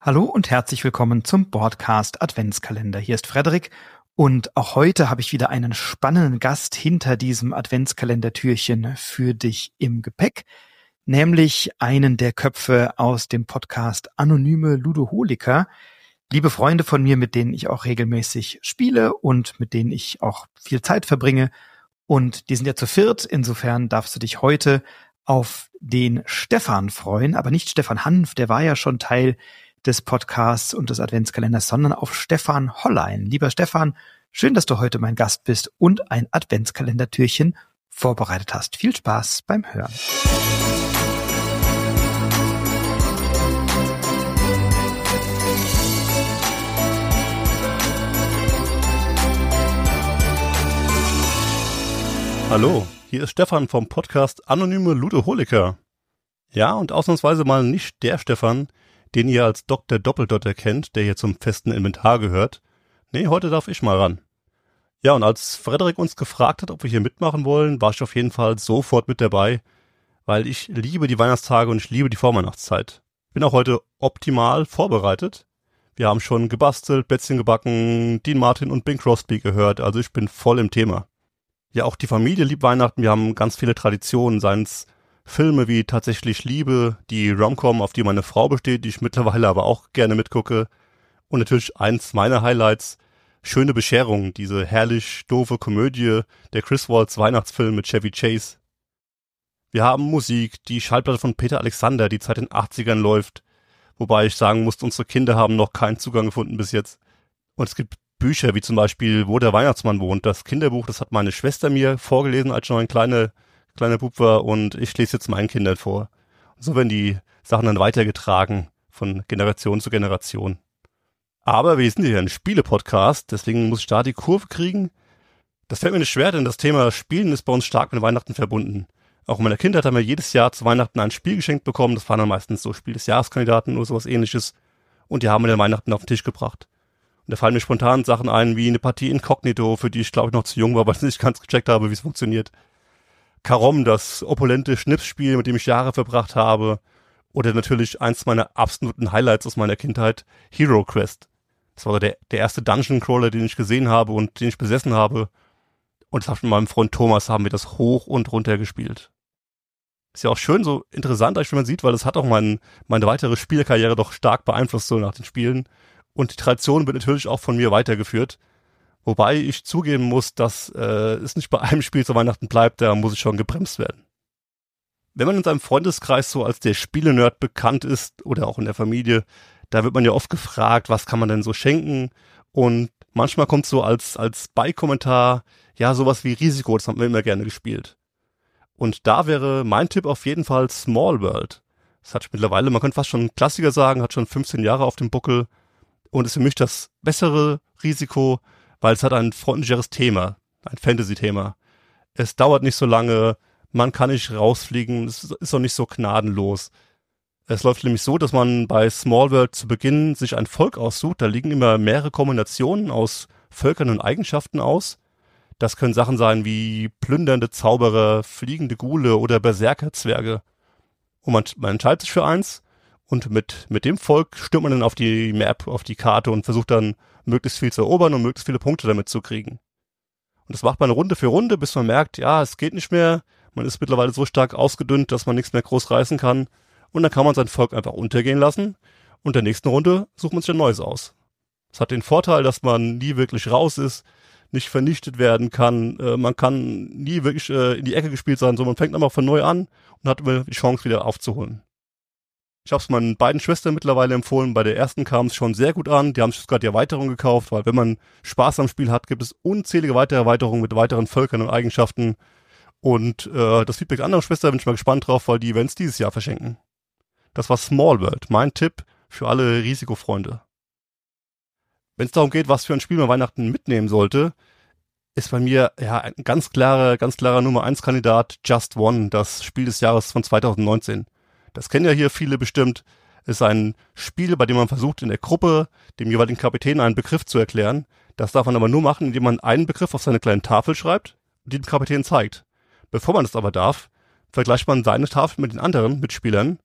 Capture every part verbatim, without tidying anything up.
Hallo und herzlich willkommen zum Boardcast Adventskalender. Hier ist Frederik und auch heute habe ich wieder einen spannenden Gast hinter diesem Adventskalendertürchen für dich im Gepäck, nämlich einen der Köpfe aus dem Podcast Anonyme Ludoholiker. Liebe Freunde von mir, mit denen ich auch regelmäßig spiele und mit denen ich auch viel Zeit verbringe. Und die sind ja zu viert, insofern darfst du dich heute auf den Stefan freuen, aber nicht Stefan Hanf, der war ja schon Teil des Podcasts und des Adventskalenders, sondern auf Stefan Hollein. Lieber Stefan, schön, dass du heute mein Gast bist und ein Adventskalendertürchen vorbereitet hast. Viel Spaß beim Hören. Hallo, hier ist Stefan vom Podcast Anonyme Ludoholiker. Ja, und ausnahmsweise mal nicht der Stefan, den ihr als Doktor Doppeldotter kennt, der hier zum festen Inventar gehört. Nee, heute darf ich mal ran. Ja, und als Frederik uns gefragt hat, ob wir hier mitmachen wollen, war ich auf jeden Fall sofort mit dabei, weil ich liebe die Weihnachtstage und ich liebe die Vorweihnachtszeit. Bin auch heute optimal vorbereitet. Wir haben schon gebastelt, Plätzchen gebacken, Dean Martin und Bing Crosby gehört, also ich bin voll im Thema. Ja, auch die Familie liebt Weihnachten, wir haben ganz viele Traditionen, seien es Filme wie Tatsächlich Liebe, die Rom-Com, auf die meine Frau besteht, die ich mittlerweile aber auch gerne mitgucke. Und natürlich eins meiner Highlights, Schöne Bescherung, diese herrlich doofe Komödie, der Chris Waltz Weihnachtsfilm mit Chevy Chase. Wir haben Musik, die Schallplatte von Peter Alexander, die seit den achtzigern läuft. Wobei ich sagen muss, unsere Kinder haben noch keinen Zugang gefunden bis jetzt. Und es gibt Bücher, wie zum Beispiel Wo der Weihnachtsmann wohnt. Das Kinderbuch, das hat meine Schwester mir vorgelesen, als ich noch ein kleiner kleiner Bub war, und ich lese jetzt meinen Kindern vor. So werden die Sachen dann weitergetragen von Generation zu Generation. Aber wir sind hier ein Spiele-Podcast, deswegen muss ich da die Kurve kriegen. Das fällt mir nicht schwer, denn das Thema Spielen ist bei uns stark mit Weihnachten verbunden. Auch in meiner Kindheit haben wir jedes Jahr zu Weihnachten ein Spiel geschenkt bekommen. Das waren dann meistens so Spiel des Jahreskandidaten oder sowas ähnliches. Und die haben wir dann Weihnachten auf den Tisch gebracht. Und da fallen mir spontan Sachen ein, wie eine Partie Inkognito, für die ich glaube ich noch zu jung war, weil ich nicht ganz gecheckt habe, wie es funktioniert. Karom, das opulente Schnipsspiel, mit dem ich Jahre verbracht habe. Oder natürlich eins meiner absoluten Highlights aus meiner Kindheit, Hero Quest. Das war der, der erste Dungeon Crawler, den ich gesehen habe und den ich besessen habe. Und das mit meinem Freund Thomas haben wir das hoch und runter gespielt. Ist ja auch schön, so interessant, wie man sieht, weil es hat auch mein, meine weitere Spielkarriere doch stark beeinflusst, so nach den Spielen. Und die Tradition wird natürlich auch von mir weitergeführt. Wobei ich zugeben muss, dass äh, es nicht bei einem Spiel zu Weihnachten bleibt, da muss ich schon gebremst werden. Wenn man in seinem Freundeskreis so als der Spiele-Nerd bekannt ist oder auch in der Familie, da wird man ja oft gefragt, was kann man denn so schenken? Und manchmal kommt so als als Beikommentar, ja, sowas wie Risiko, das haben wir immer gerne gespielt. Und da wäre mein Tipp auf jeden Fall Small World. Das hat mittlerweile, man könnte fast schon einen Klassiker sagen, hat schon fünfzehn Jahre auf dem Buckel und ist für mich das bessere Risiko, weil es hat ein freundlicheres Thema, ein Fantasy-Thema. Es dauert nicht so lange, man kann nicht rausfliegen, es ist auch nicht so gnadenlos. Es läuft nämlich so, dass man bei Small World zu Beginn sich ein Volk aussucht, da liegen immer mehrere Kombinationen aus Völkern und Eigenschaften aus. Das können Sachen sein wie plündernde Zauberer, fliegende Ghule oder Berserker-Zwerge. Und man, man entscheidet sich für eins und mit, mit dem Volk stürmt man dann auf die Map, auf die Karte und versucht dann möglichst viel zu erobern und möglichst viele Punkte damit zu kriegen. Und das macht man Runde für Runde, bis man merkt, ja, es geht nicht mehr, man ist mittlerweile so stark ausgedünnt, dass man nichts mehr groß reißen kann, und dann kann man sein Volk einfach untergehen lassen und in der nächsten Runde sucht man sich ein neues aus. Es hat den Vorteil, dass man nie wirklich raus ist, nicht vernichtet werden kann, äh, man kann nie wirklich äh, in die Ecke gespielt sein, sondern man fängt einfach von neu an und hat immer die Chance, wieder aufzuholen. Ich habe es meinen beiden Schwestern mittlerweile empfohlen. Bei der ersten kam es schon sehr gut an. Die haben sich gerade die Erweiterung gekauft, weil wenn man Spaß am Spiel hat, gibt es unzählige weitere Erweiterungen mit weiteren Völkern und Eigenschaften. Und äh, das Feedback anderer Schwestern bin ich mal gespannt drauf, weil die werden es dieses Jahr verschenken. Das war Small World, mein Tipp für alle Risikofreunde. Wenn es darum geht, was für ein Spiel man Weihnachten mitnehmen sollte, ist bei mir ja ein ganz klarer, ganz klarer Nummer eins Kandidat Just One, das Spiel des Jahres von zweitausendneunzehn. Das kennen ja hier viele bestimmt. Es ist ein Spiel, bei dem man versucht, in der Gruppe dem jeweiligen Kapitän einen Begriff zu erklären. Das darf man aber nur machen, indem man einen Begriff auf seine kleine Tafel schreibt und die dem Kapitän zeigt. Bevor man das aber darf, vergleicht man seine Tafel mit den anderen Mitspielern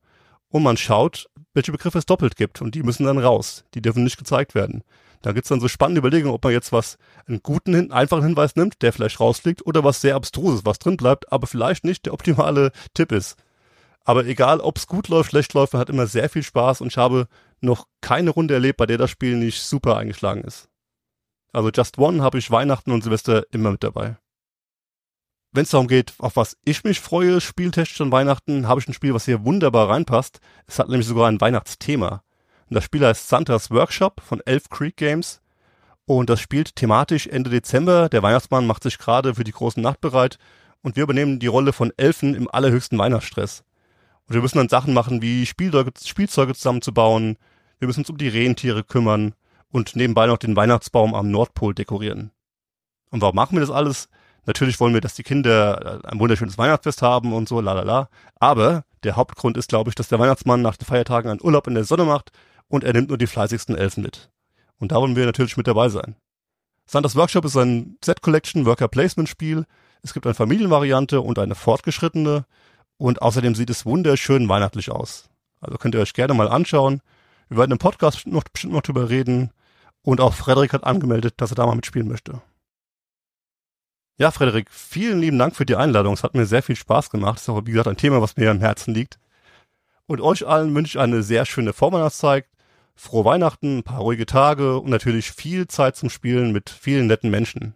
und man schaut, welche Begriffe es doppelt gibt und die müssen dann raus. Die dürfen nicht gezeigt werden. Da gibt's dann so spannende Überlegungen, ob man jetzt was, einen guten, einfachen Hinweis nimmt, der vielleicht rausfliegt, oder was sehr Abstruses, was drin bleibt, aber vielleicht nicht der optimale Tipp ist. Aber egal, ob's gut läuft, schlecht läuft, man hat immer sehr viel Spaß und ich habe noch keine Runde erlebt, bei der das Spiel nicht super eingeschlagen ist. Also Just One habe ich Weihnachten und Silvester immer mit dabei. Wenn es darum geht, auf was ich mich freue, spieltechnisch an Weihnachten, habe ich ein Spiel, was hier wunderbar reinpasst. Es hat nämlich sogar ein Weihnachtsthema. Und das Spiel heißt Santa's Workshop von Elf Creek Games. Und das spielt thematisch Ende Dezember. Der Weihnachtsmann macht sich gerade für die große Nacht bereit. Und wir übernehmen die Rolle von Elfen im allerhöchsten Weihnachtsstress. Und wir müssen dann Sachen machen, wie Spielzeuge, Spielzeuge zusammenzubauen. Wir müssen uns um die Rentiere kümmern. Und nebenbei noch den Weihnachtsbaum am Nordpol dekorieren. Und warum machen wir das alles? Natürlich wollen wir, dass die Kinder ein wunderschönes Weihnachtsfest haben und so, lalala. Aber der Hauptgrund ist, glaube ich, dass der Weihnachtsmann nach den Feiertagen einen Urlaub in der Sonne macht und er nimmt nur die fleißigsten Elfen mit. Und da wollen wir natürlich mit dabei sein. Santa's Workshop ist ein Set-Collection Worker-Placement-Spiel. Es gibt eine Familienvariante und eine fortgeschrittene. Und außerdem sieht es wunderschön weihnachtlich aus. Also könnt ihr euch gerne mal anschauen. Wir werden im Podcast noch, bestimmt noch drüber reden. Und auch Frederik hat angemeldet, dass er da mal mitspielen möchte. Ja, Frederik, vielen lieben Dank für die Einladung. Es hat mir sehr viel Spaß gemacht. Es ist auch, wie gesagt, ein Thema, was mir am Herzen liegt. Und euch allen wünsche ich eine sehr schöne Vorweihnachtszeit, frohe Weihnachten, ein paar ruhige Tage und natürlich viel Zeit zum Spielen mit vielen netten Menschen.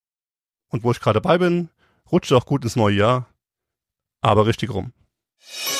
Und wo ich gerade dabei bin, rutscht auch gut ins neue Jahr, aber richtig rum.